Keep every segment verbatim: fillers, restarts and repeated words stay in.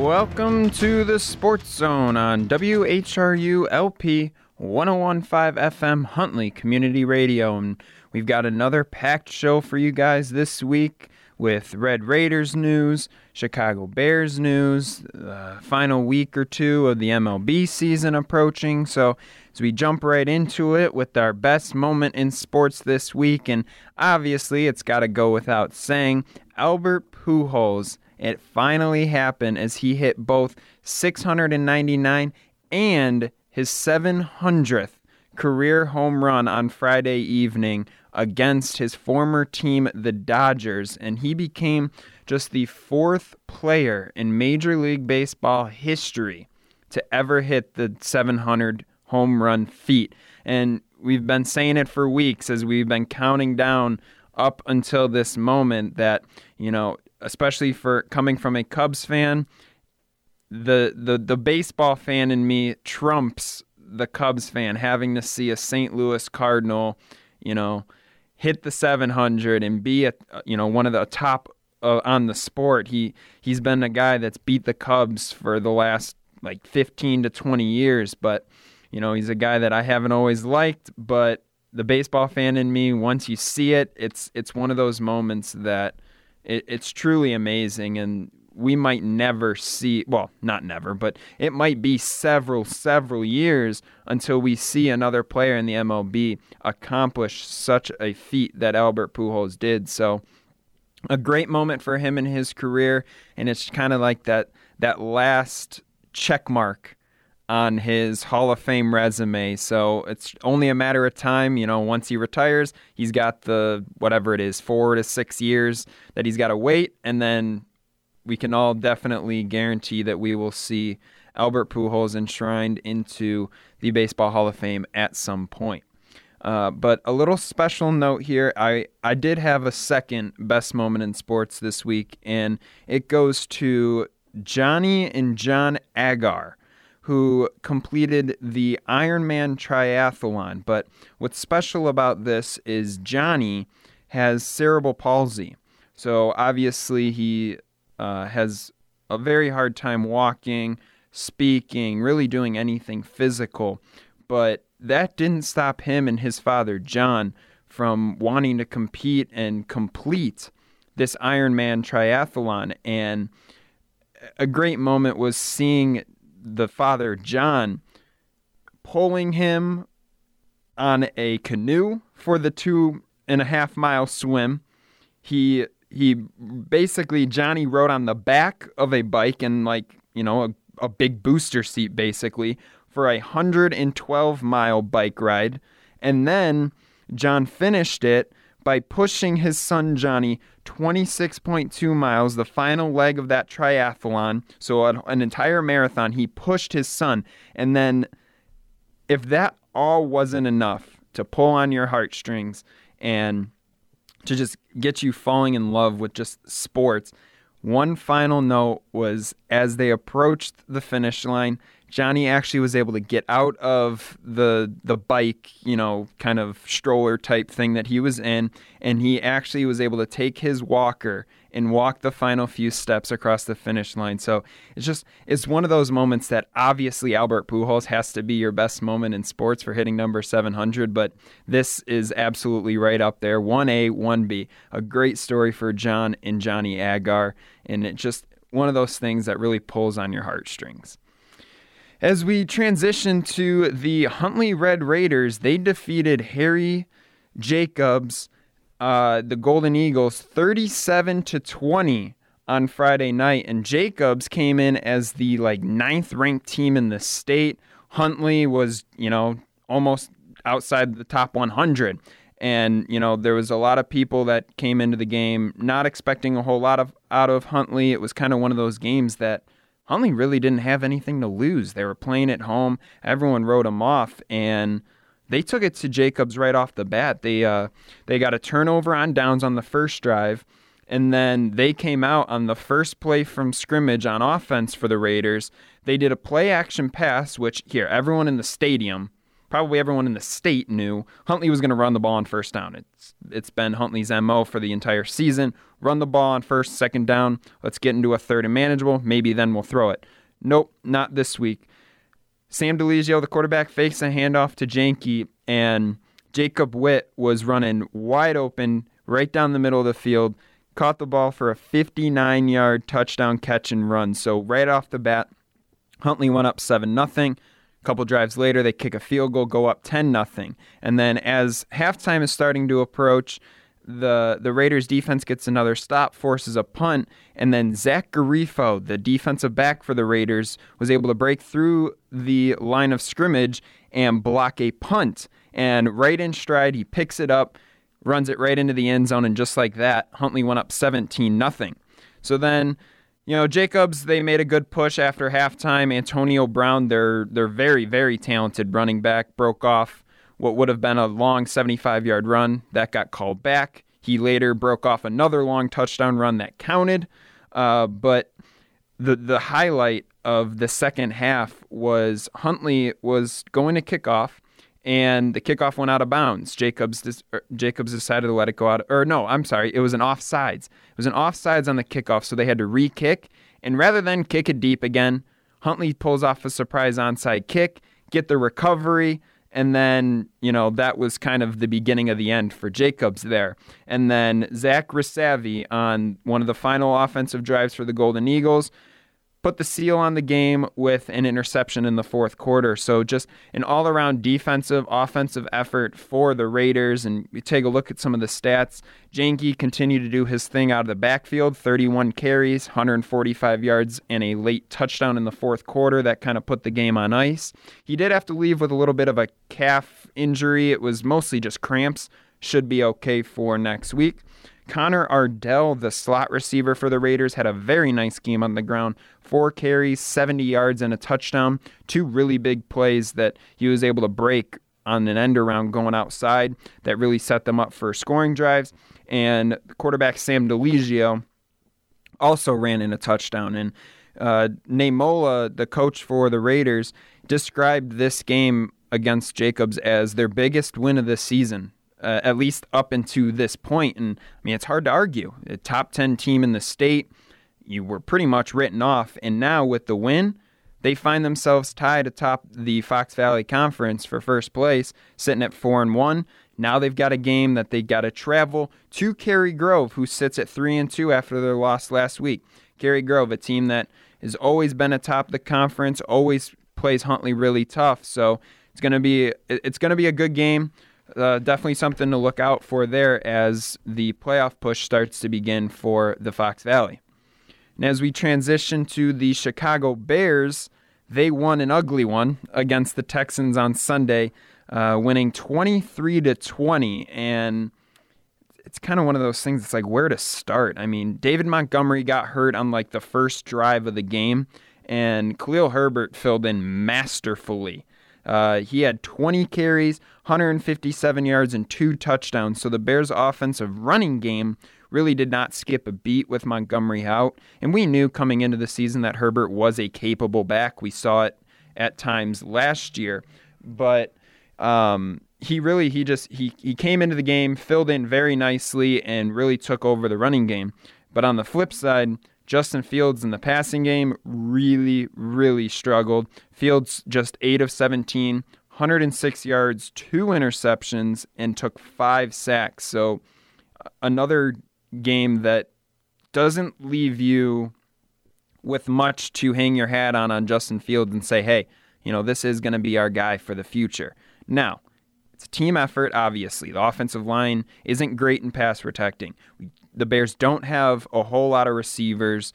Welcome to the Sports Zone on W H R U L P one oh one point five F M Huntley Community Radio. And we've got another packed show for you guys this week with Red Raiders news, Chicago Bears news, the final week or two of the M L B season approaching. So as we jump right into it with our best moment in sports this week, and obviously it's got to go without saying, Albert Pujols. It finally happened as he hit both six hundred ninety-nine and his seven hundredth career home run on Friday evening against his former team, the Dodgers, and he became just the fourth player in Major League Baseball history to ever hit the seven hundred home run feat. And we've been saying it for weeks as we've been counting down up until this moment that, you know, especially for coming from a Cubs fan, the the the baseball fan in me trumps the Cubs fan having to see a Saint Louis Cardinal, you know, hit the seven hundred and be a, you know, one of the top uh, on the sport. He he's been a guy that's beat the Cubs for the last like fifteen to twenty years, but you know, he's a guy that I haven't always liked, but the baseball fan in me, once you see it, it's it's one of those moments that it, it's truly amazing, and we might never see, well, not never, but it might be several, several years until we see another player in the M L B accomplish such a feat that Albert Pujols did. So a great moment for him in his career, and it's kind of like that that last check mark on his Hall of Fame resume. So it's only a matter of time, you know, once he retires, he's got the, whatever it is, four to six years that he's got to wait, and then we can all definitely guarantee that we will see Albert Pujols enshrined into the Baseball Hall of Fame at some point. Uh, but a little special note here, I, I did have a second best moment in sports this week, and it goes to Johnny and John Agar, who completed the Ironman triathlon. But what's special about this is Johnny has cerebral palsy. So obviously he uh, has a very hard time walking, speaking, really doing anything physical. But that didn't stop him and his father, John, from wanting to compete and complete this Ironman triathlon. And a great moment was seeing the father, John, pulling him on a canoe for the two and a half mile swim. He he basically, Johnny rode on the back of a bike and like, you know, a, a big booster seat basically for a one hundred twelve mile bike ride. And then John finished it by pushing his son Johnny twenty-six point two miles, the final leg of that triathlon. So an, an entire marathon, he pushed his son. And then if that all wasn't enough to pull on your heartstrings and to just get you falling in love with just sports, one final note was as they approached the finish line, Johnny actually was able to get out of the the bike, you know, kind of stroller type thing that he was in, and he actually was able to take his walker and walk the final few steps across the finish line. So it's just, it's one of those moments that obviously Albert Pujols has to be your best moment in sports for hitting number seven hundred, but this is absolutely right up there. one A, one B. A great story for John and Johnny Agar, and it's just one of those things that really pulls on your heartstrings. As we transition to the Huntley Red Raiders, they defeated Harry Jacobs, uh, the Golden Eagles, thirty-seven to twenty on Friday night. And Jacobs came in as the like ninth ranked team in the state. Huntley was, you know, almost outside the top one hundred. And, you know, there was a lot of people that came into the game not expecting a whole lot of out of Huntley. It was kind of one of those games that Huntley really didn't have anything to lose. They were playing at home. Everyone wrote them off, and they took it to Jacobs right off the bat. They uh, they got a turnover on downs on the first drive, and then they came out on the first play from scrimmage on offense for the Raiders. They did a play-action pass, which, here, everyone in the stadium probably everyone in the state knew Huntley was going to run the ball on first down. It's It's been Huntley's M O for the entire season. Run the ball on first, second down. Let's get into a third and manageable. Maybe then we'll throw it. Nope, not this week. Sam DeLegio, the quarterback, fakes a handoff to Janke, and Jacob Witt was running wide open right down the middle of the field, caught the ball for a fifty-nine-yard touchdown catch and run. So right off the bat, Huntley went up seven nothing. A couple drives later, they kick a field goal, go up ten nothing. And then as halftime is starting to approach, the the Raiders defense gets another stop, forces a punt, and then Zach Garifo, the defensive back for the Raiders, was able to break through the line of scrimmage and block a punt. And right in stride, he picks it up, runs it right into the end zone, and just like that, Huntley went up seventeen nothing. So then, you know, Jacobs, they made a good push after halftime. Antonio Brown, their their very, very talented running back, broke off what would have been a long seventy-five-yard run. That got called back. He later broke off another long touchdown run that counted. Uh, but the the highlight of the second half was Huntley was going to kick off, and the kickoff went out of bounds. Jacobs dis- Jacobs decided to let it go out. Or no, I'm sorry. It was an offsides. It was an offsides on the kickoff, so they had to re-kick. And rather than kick it deep again, Huntley pulls off a surprise onside kick, get the recovery, and then, you know, that was kind of the beginning of the end for Jacobs there. And then Zach Risavi on one of the final offensive drives for the Golden Eagles put the seal on the game with an interception in the fourth quarter. So just an all-around defensive, offensive effort for the Raiders. And you take a look at some of the stats. Janke continued to do his thing out of the backfield, thirty-one carries, one hundred forty-five yards, and a late touchdown in the fourth quarter. That kind of put the game on ice. He did have to leave with a little bit of a calf injury. It was mostly just cramps. Should be okay for next week. Connor Ardell, the slot receiver for the Raiders, had a very nice game on the ground. Four carries, seventy yards, and a touchdown. Two really big plays that he was able to break on an end around going outside that really set them up for scoring drives. And quarterback Sam DeLegio also ran in a touchdown. And uh, Namola, the coach for the Raiders, described this game against Jacobs as their biggest win of the season. Uh, at least up into this point. And I mean, it's hard to argue. A top ten team in the state, you were pretty much written off. And now with the win, they find themselves tied atop the Fox Valley Conference for first place, sitting at four and one. Now they've got a game that they got to travel to Cary Grove, who sits at three and two after their loss last week. Cary Grove, a team that has always been atop the conference, always plays Huntley really tough. So it's gonna be it's gonna be a good game. Uh, definitely something to look out for there as the playoff push starts to begin for the Fox Valley. And as we transition to the Chicago Bears, they won an ugly one against the Texans on Sunday, uh, winning twenty-three to twenty. And it's kind of one of those things. It's like, where to start? I mean, David Montgomery got hurt on like the first drive of the game, and Khalil Herbert filled in masterfully. Uh, he had twenty carries, one hundred fifty-seven yards, and two touchdowns. So the Bears' offensive running game really did not skip a beat with Montgomery out. And we knew coming into the season that Herbert was a capable back. We saw it at times last year. But um, he really, he just, he, he came into the game, filled in very nicely, and really took over the running game. But on the flip side, Justin Fields in the passing game really, really struggled. Fields just eight of seventeen, one hundred six yards, two interceptions, and took five sacks. So another game that doesn't leave you with much to hang your hat on on Justin Fields and say, hey, you know, this is going to be our guy for the future. Now, it's a team effort, obviously. The offensive line isn't great in pass protecting. We The Bears don't have a whole lot of receivers.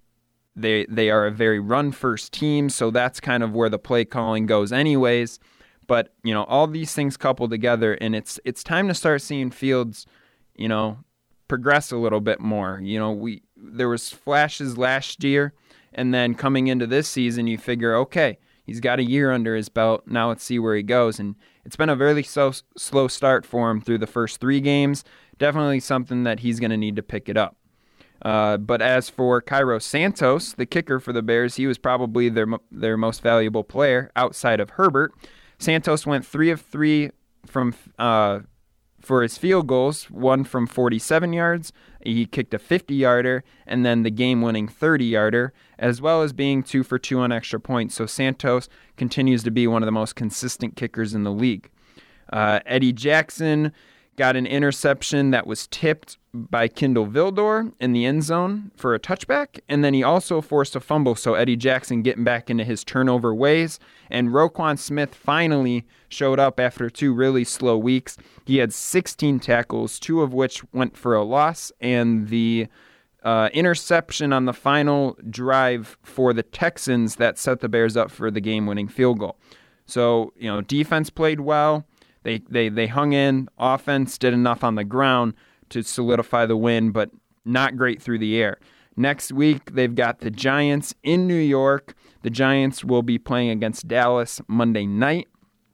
They they are a very run-first team, so that's kind of where the play calling goes anyways. But, you know, all these things coupled together, and it's it's time to start seeing Fields, you know, progress a little bit more. You know, we there was flashes last year, and then coming into this season, you figure, okay, he's got a year under his belt. Now let's see where he goes. And it's been a very slow, slow start for him through the first three games. Definitely something that he's going to need to pick it up. Uh, but as for Cairo Santos, the kicker for the Bears, he was probably their their most valuable player outside of Herbert. Santos went three of three from uh, for his field goals, one from forty-seven yards. He kicked a fifty-yarder, and then the game-winning thirty-yarder, as well as being two for two on extra points. So Santos continues to be one of the most consistent kickers in the league. Uh, Eddie Jackson got an interception that was tipped by Kindle Vildor in the end zone for a touchback, and then he also forced a fumble, so Eddie Jackson getting back into his turnover ways, and Roquan Smith finally showed up after two really slow weeks. He had sixteen tackles, two of which went for a loss, and the uh, interception on the final drive for the Texans that set the Bears up for the game-winning field goal. So, you know, defense played well. They, they they hung in. Offense did enough on the ground to solidify the win, but not great through the air. Next week, they've got the Giants in New York. The Giants will be playing against Dallas Monday night.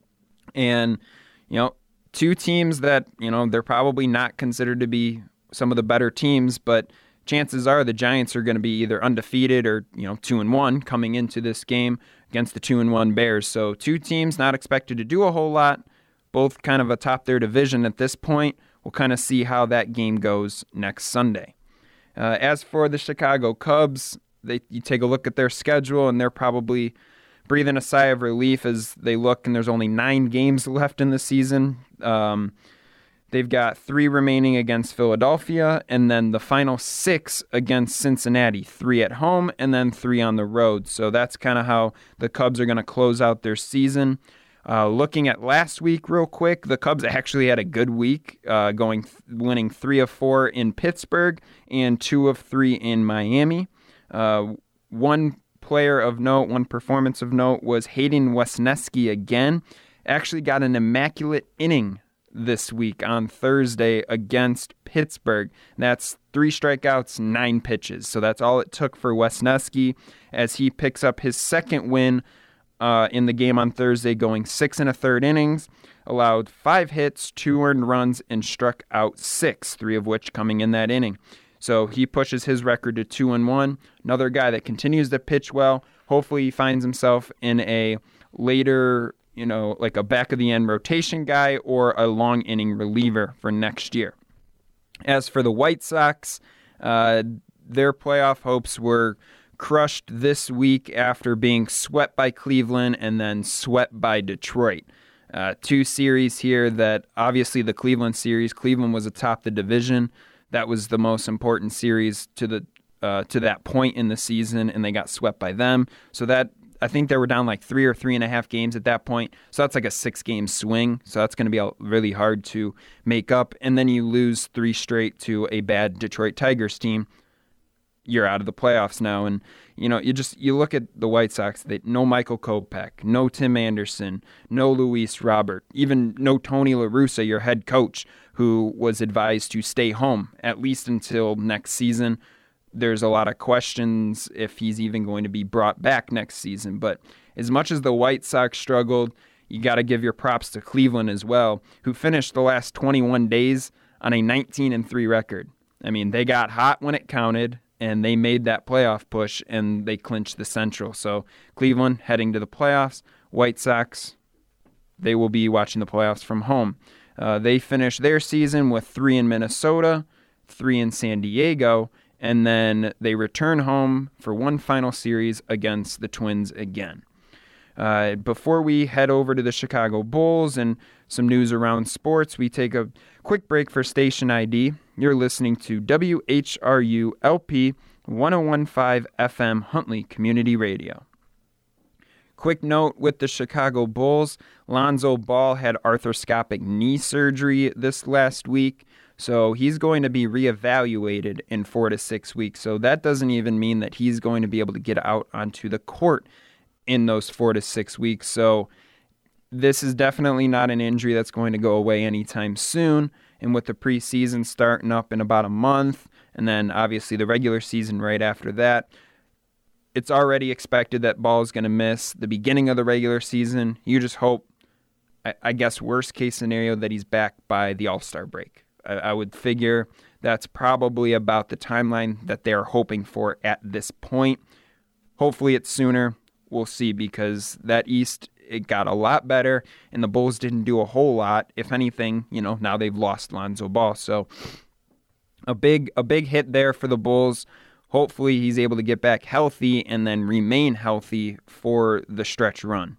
And, you know, two teams that, you know, they're probably not considered to be some of the better teams, but chances are the Giants are going to be either undefeated or, you know, two and one coming into this game against the two and one Bears. So two teams not expected to do a whole lot. Both kind of atop their division at this point. We'll kind of see how that game goes next Sunday. Uh, as for the Chicago Cubs, they you take a look at their schedule, and they're probably breathing a sigh of relief as they look, and there's only nine games left in the season. Um, they've got three remaining against Philadelphia, and then the final six against Cincinnati, three at home, and then three on the road. So that's kind of how the Cubs are going to close out their season. Uh, looking at last week real quick, the Cubs actually had a good week, uh, going th- winning three of four in Pittsburgh and two of three in Miami. Uh, one player of note, one performance of note was Hayden Wesneski again. Actually got an immaculate inning this week on Thursday against Pittsburgh. That's three strikeouts, nine pitches. So that's all it took for Wesneski as he picks up his second win Uh, in the game on Thursday, going six and a third innings, allowed five hits, two earned runs, and struck out six, three of which coming in that inning. So he pushes his record to two and one. Another guy that continues to pitch well. Hopefully he finds himself in a later, you know, like a back of the end rotation guy or a long inning reliever for next year. As for the White Sox, uh, their playoff hopes were crushed this week after being swept by Cleveland and then swept by Detroit. Uh, two series here that obviously the Cleveland series, Cleveland was atop the division. That was the most important series to the uh, to that point in the season, and they got swept by them. So that I think they were down like three or three and a half games at that point. So that's like a six-game swing. So that's going to be really hard to make up. And then you lose three straight to a bad Detroit Tigers team. You're out of the playoffs now. And, you know, you just, you look at the White Sox, they, no Michael Kopech, no Tim Anderson, no Luis Robert, even no Tony La Russa, your head coach, who was advised to stay home, at least until next season. There's a lot of questions if he's even going to be brought back next season. But as much as the White Sox struggled, you got to give your props to Cleveland as well, who finished the last twenty-one days on a nineteen and three record. I mean, they got hot when it counted, and they made that playoff push, and they clinched the Central. So Cleveland heading to the playoffs. White Sox, they will be watching the playoffs from home. Uh, they finished their season with three in Minnesota, three in San Diego, and then they return home for one final series against the Twins again. Uh, before we head over to the Chicago Bulls and some news around sports, we take a quick break for station I D. You're listening to W H R U L P one oh one point five F M Huntley Community Radio. Quick note with the Chicago Bulls, Lonzo Ball had arthroscopic knee surgery this last week, so he's going to be reevaluated in four to six weeks. So that doesn't even mean that he's going to be able to get out onto the court in those four to six weeks. So this is definitely not an injury that's going to go away anytime soon. And with the preseason starting up in about a month, and then obviously the regular season right after that, it's already expected that Ball is going to miss the beginning of the regular season. You just hope, I, I guess, worst case scenario, that he's back by the All-Star break. I, I would figure that's probably about the timeline that they're hoping for at this point. Hopefully it's sooner. We'll see, because that East it got a lot better, and the Bulls didn't do a whole lot. If anything, you know, now they've lost Lonzo Ball. So a big a big hit there for the Bulls. Hopefully he's able to get back healthy and then remain healthy for the stretch run.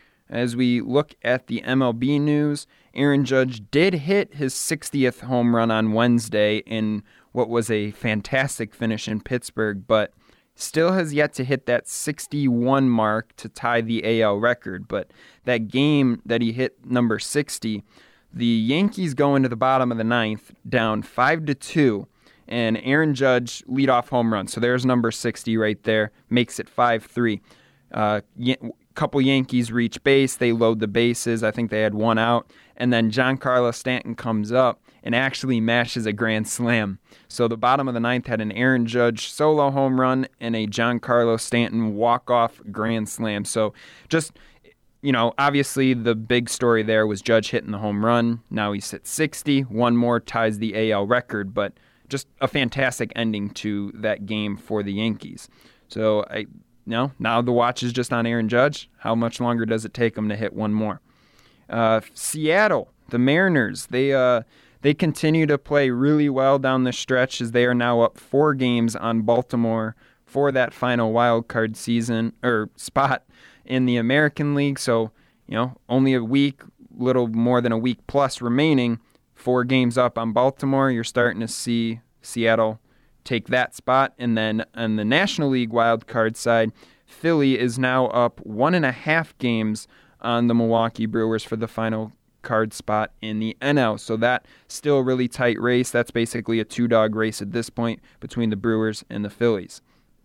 As we look at the M L B news, Aaron Judge did hit his sixtieth home run on Wednesday in what was a fantastic finish in Pittsburgh, but still has yet to hit that sixty-one mark to tie the A L record. But that game that he hit number sixty, the Yankees go into the bottom of the ninth down five to two, and Aaron Judge leadoff home run. So there's number sixty right there, makes it five three. Uh, couple Yankees reach base. They load the bases. I think they had one out. And then Giancarlo Stanton comes up and actually mashes a grand slam. So the bottom of the ninth had an Aaron Judge solo home run and a Giancarlo Stanton walk-off grand slam. So just, you know, obviously the big story there was Judge hitting the home run. Now he's at sixty. One more ties the A L record, but just a fantastic ending to that game for the Yankees. So I... No, now the watch is just on Aaron Judge. How much longer does it take him to hit one more? Uh, Seattle, the Mariners, they uh, they continue to play really well down the stretch as they are now up four games on Baltimore for that final wild card season or spot in the American League. So, you know, only a week, little more than a week plus remaining, four games up on Baltimore. You're starting to see Seattle take that spot. And then on the National League wild card side, Philly is now up one and a half games on the Milwaukee Brewers for the final card spot in the N L. So that still a really tight race. That's basically a two-dog race at this point between the Brewers and the Phillies.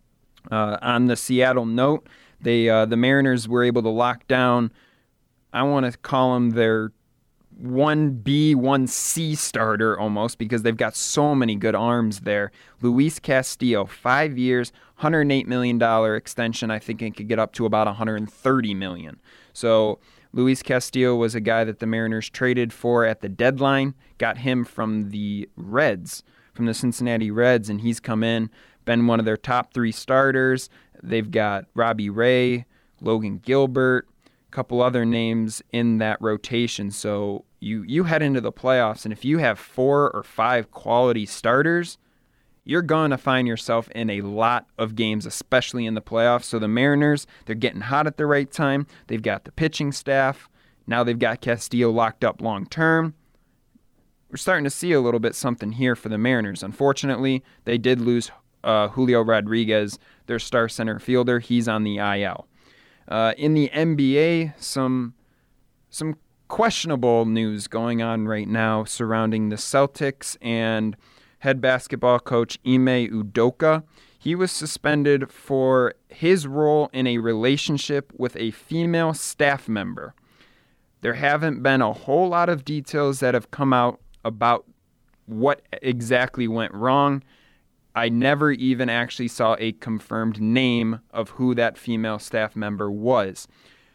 Uh, on the Seattle note, they uh, the Mariners were able to lock down, I want to call them their one B, one C starter almost, because they've got so many good arms there. Luis Castillo, five years, one hundred eight million dollars extension. I think it could get up to about one hundred thirty million dollars. So Luis Castillo was a guy that the Mariners traded for at the deadline, got him from the Reds, from the Cincinnati Reds, and he's come in, been one of their top three starters. They've got Robbie Ray, Logan Gilbert, couple other names in that rotation. So you you head into the playoffs, and if you have four or five quality starters, you're going to find yourself in a lot of games, especially in the playoffs. So the Mariners, they're getting hot at the right time. They've got the pitching staff. Now they've got Castillo locked up long term. We're starting to see a little bit something here for the Mariners. Unfortunately, they did lose uh, Julio Rodriguez, their star center fielder. He's on the I L. Uh, in the N B A, some some questionable news going on right now surrounding the Celtics and head basketball coach Ime Udoka. He was suspended for his role in a relationship with a female staff member. There haven't been a whole lot of details that have come out about what exactly went wrong. I never even actually saw a confirmed name of who that female staff member was.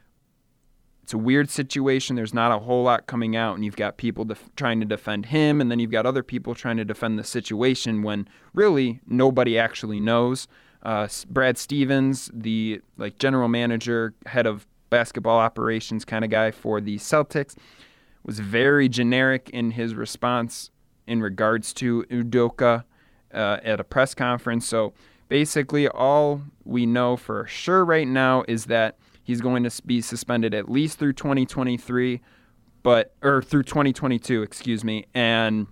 It's a weird situation. There's not a whole lot coming out, and you've got people def- trying to defend him, and then you've got other people trying to defend the situation when really nobody actually knows. Uh, Brad Stevens, the like general manager, head of basketball operations kind of guy for the Celtics, was very generic in his response in regards to Udoka Uh, at a press conference. So basically all we know for sure right now is that he's going to be suspended at least through twenty twenty-three, but or through twenty twenty-two, excuse me, and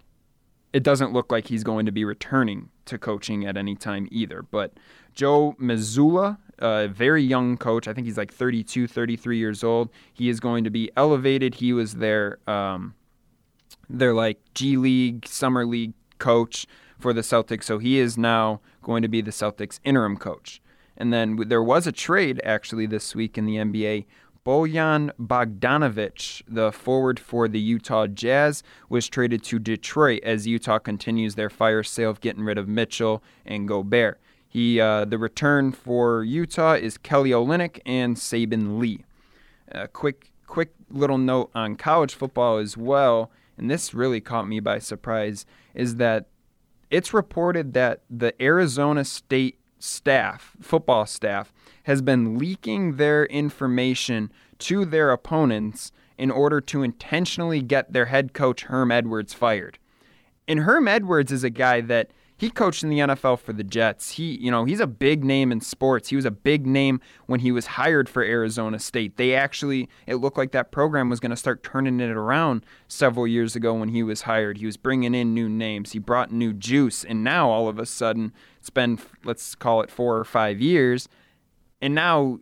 it doesn't look like he's going to be returning to coaching at any time either. But Joe Mazzulla, a very young coach, I think he's like thirty-two, thirty-three years old. He is going to be elevated. He was their um, their like G League, Summer League coach for the Celtics, so he is now going to be the Celtics interim coach. And then there was a trade actually this week in the N B A. Bojan Bogdanovic, the forward for the Utah Jazz, was traded to Detroit as Utah continues their fire sale of getting rid of Mitchell and Gobert. He, uh, the return for Utah is Kelly Olynyk and Saben Lee. A quick, quick little note on college football as well, and this really caught me by surprise, is that it's reported that the Arizona State staff, football staff, has been leaking their information to their opponents in order to intentionally get their head coach Herm Edwards fired. And Herm Edwards is a guy that he coached in the N F L for the Jets. He, you know, he's a big name in sports. He was a big name when he was hired for Arizona State. They actually, it looked like that program was going to start turning it around several years ago when he was hired. He was bringing in new names. He brought new juice. And now all of a sudden, it's been, let's call it four or five years. And now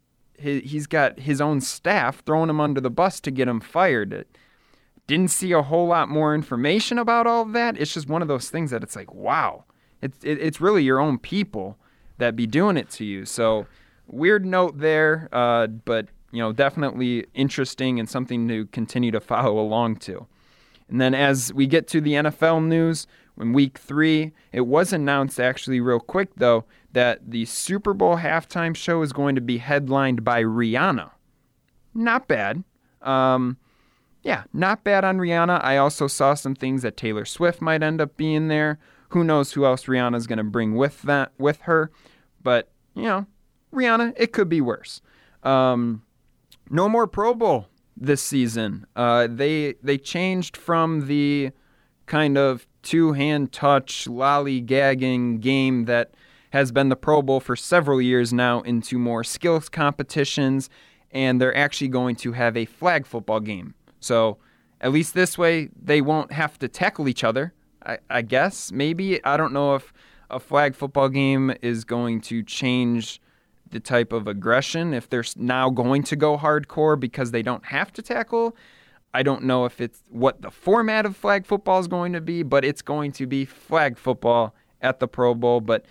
he's got his own staff throwing him under the bus to get him fired. Didn't see a whole lot more information about all of that. It's just one of those things that it's like, wow, it's it, it's really your own people that be doing it to you. So weird note there, uh, but you know, definitely interesting and something to continue to follow along to. And then as we get to the N F L news, in week three, it was announced actually real quick though that the Super Bowl halftime show is going to be headlined by Rihanna. Not bad. Um, Yeah, not bad on Rihanna. I also saw some things that Taylor Swift might end up being there. Who knows who else Rihanna's going to bring with that with her. But, you know, Rihanna, it could be worse. Um, no more Pro Bowl this season. Uh, they they changed from the kind of two-hand touch, lollygagging game that has been the Pro Bowl for several years now into more skills competitions, and they're actually going to have a flag football game. So at least this way, they won't have to tackle each other, I, I guess. Maybe. I don't know if a flag football game is going to change the type of aggression, if they're now going to go hardcore because they don't have to tackle. I don't know if it's what the format of flag football is going to be, but it's going to be flag football at the Pro Bowl. But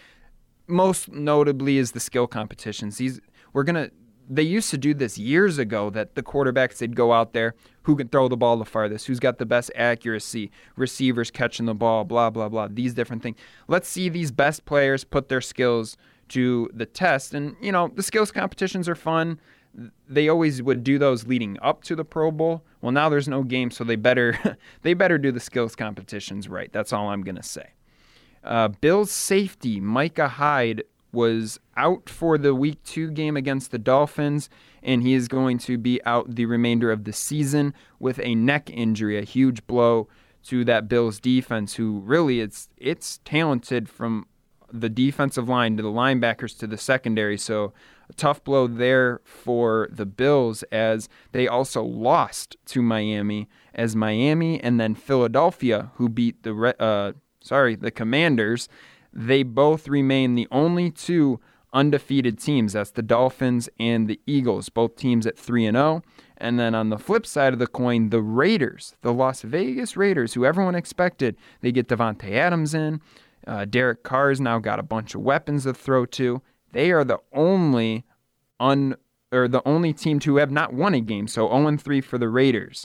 most notably is the skill competitions. These, we're going to... They used to do this years ago that the quarterbacks, they'd go out there, who can throw the ball the farthest, who's got the best accuracy, receivers catching the ball, blah, blah, blah, these different things. Let's see these best players put their skills to the test. And, you know, the skills competitions are fun. They always would do those leading up to the Pro Bowl. Well, now there's no game, so they better they better do the skills competitions right. That's all I'm going to say. Uh, Bills safety, Micah Hyde, was out for the week two game against the Dolphins, and he is going to be out the remainder of the season with a neck injury, a huge blow to that Bills defense, who really it's it's talented from the defensive line to the linebackers to the secondary. So a tough blow there for the Bills, as they also lost to Miami, as Miami and then Philadelphia, who beat the uh, sorry the Commanders. They both remain the only two undefeated teams. That's the Dolphins and the Eagles, both teams at three and oh. And then on the flip side of the coin, the Raiders, the Las Vegas Raiders, who everyone expected, they get Devontae Adams in. Uh, Derek Carr's now got a bunch of weapons to throw to. They are the only un or the only team to have not won a game, so oh and three for the Raiders.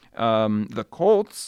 Um, the Colts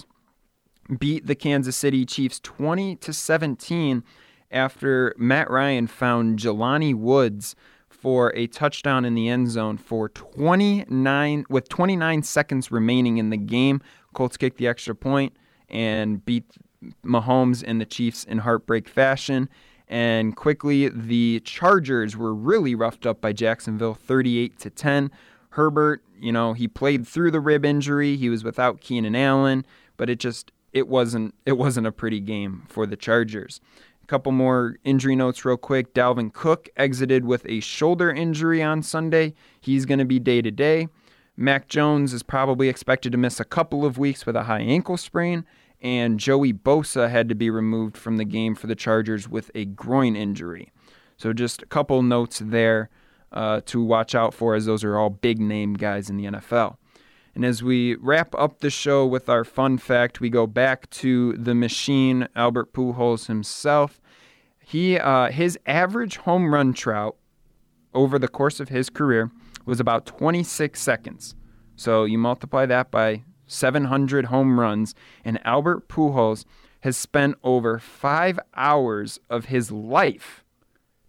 beat the Kansas City Chiefs twenty to seventeen. After Matt Ryan found Jelani Woods for a touchdown in the end zone for twenty-nine with twenty-nine seconds remaining in the game. Colts kicked the extra point and beat Mahomes and the Chiefs in heartbreak fashion. And quickly, the Chargers were really roughed up by Jacksonville, thirty-eight to ten. Herbert, you know, he played through the rib injury. He was without Keenan Allen, but it just it wasn't it wasn't a pretty game for the Chargers. A couple more injury notes real quick. Dalvin Cook exited with a shoulder injury on Sunday. He's going to be day-to-day. Mac Jones is probably expected to miss a couple of weeks with a high ankle sprain. And Joey Bosa had to be removed from the game for the Chargers with a groin injury. So just a couple notes there uh, to watch out for, as those are all big-name guys in the N F L. And as we wrap up the show with our fun fact, we go back to the machine, Albert Pujols himself. He, uh, his average home run trout over the course of his career was about twenty-six seconds. So you multiply that by seven hundred home runs, and Albert Pujols has spent over five hours of his life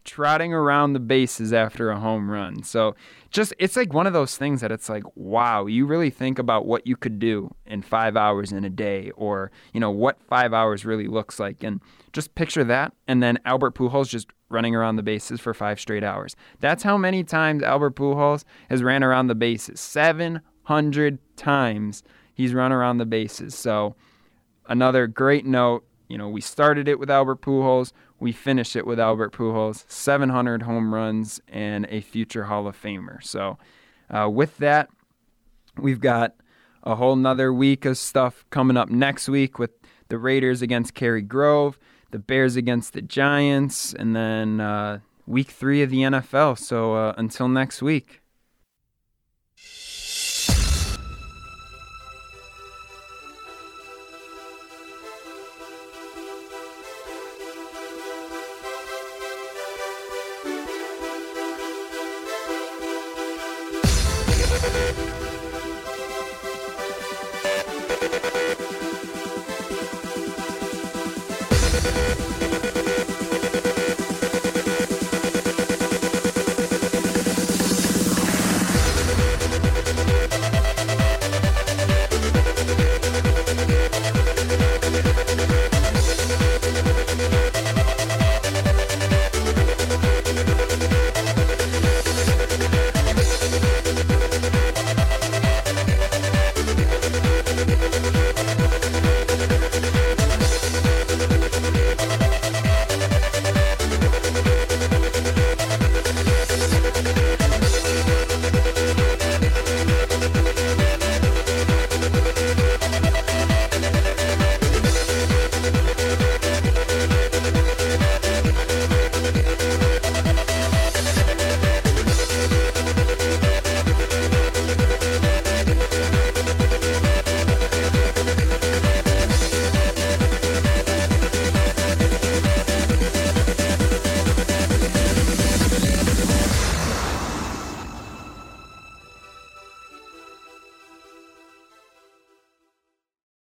trotting around the bases after a home run. So just, it's like one of those things that it's like, wow, you really think about what you could do in five hours in a day, or, you know, what five hours really looks like. And just picture that. And then Albert Pujols just running around the bases for five straight hours. That's how many times Albert Pujols has ran around the bases. seven hundred times he's run around the bases. So another great note, you know, we started it with Albert Pujols. We finished it with Albert Pujols, seven hundred home runs and a future Hall of Famer. So uh, with that, we've got a whole nother week of stuff coming up next week with the Raiders against Cary Grove, the Bears against the Giants, and then uh, week three of the N F L. So uh, until next week.